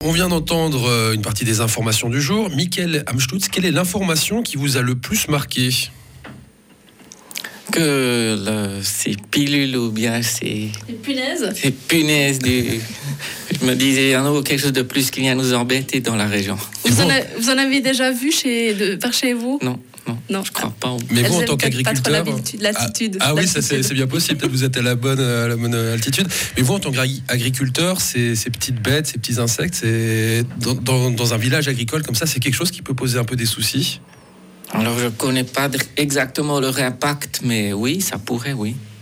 On vient d'entendre une partie des informations du jour. Michael Amstutz, quelle est l'information qui vous a le plus marqué ? Que ces pilules ou bien ces punaises je me disais quelque chose de plus qui vient nous embêter dans la région. Vous en avez déjà vu par chez vous ? Non, je crois pas. Mais vous, en tant qu'agriculteur, l'altitude. Oui, ça c'est bien possible. Peut-être vous êtes à la bonne altitude. Mais vous, en tant qu'agriculteur, ces petites bêtes, ces petits insectes, c'est dans un village agricole comme ça, c'est quelque chose qui peut poser un peu des soucis. Alors, je connais pas exactement leur impact, mais oui, ça pourrait, oui.